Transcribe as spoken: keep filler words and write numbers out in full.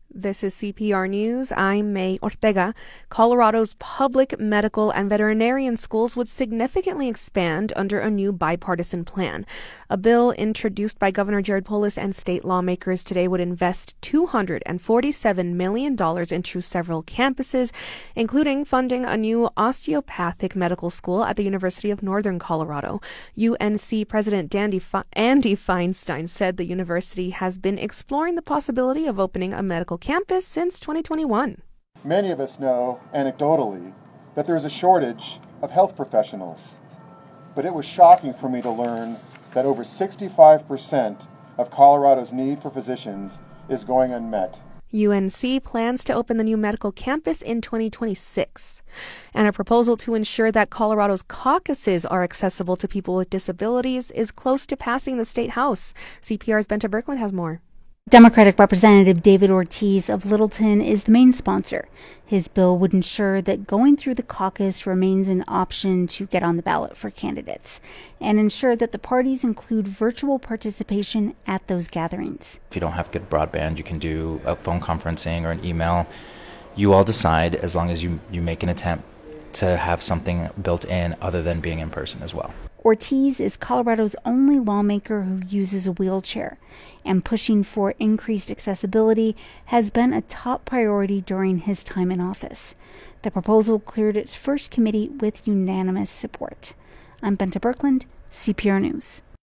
This is C P R News. I'm May Ortega. Colorado's public, medical, and veterinarian schools would significantly expand under a new bipartisan plan. A bill introduced by Governor Jared Polis and state lawmakers today would invest two hundred forty-seven million dollars into several campuses, including funding a new osteopathic medical school at the University of Northern Colorado. U N C President Andy Feinstein said the university has been exploring the possibility of opening a medical campus since twenty twenty-one. Many of us know, anecdotally, that there is a shortage of health professionals. But it was shocking for me to learn that over sixty-five percent of Colorado's need for physicians is going unmet. U N C plans to open the new medical campus in twenty twenty-six. And a proposal to ensure that Colorado's caucuses are accessible to people with disabilities is close to passing the state house. C P R's Benta Birkeland has more. Democratic Representative David Ortiz of Littleton is the main sponsor. His bill would ensure that going through the caucus remains an option to get on the ballot for candidates and ensure that the parties include virtual participation at those gatherings. If you don't have good broadband, you can do a phone conferencing or an email. You all decide, as long as you, you make an attempt to have something built in other than being in person as well. Ortiz is Colorado's only lawmaker who uses a wheelchair, and pushing for increased accessibility has been a top priority during his time in office. The proposal cleared its first committee with unanimous support. I'm Benta Birkeland, C P R News.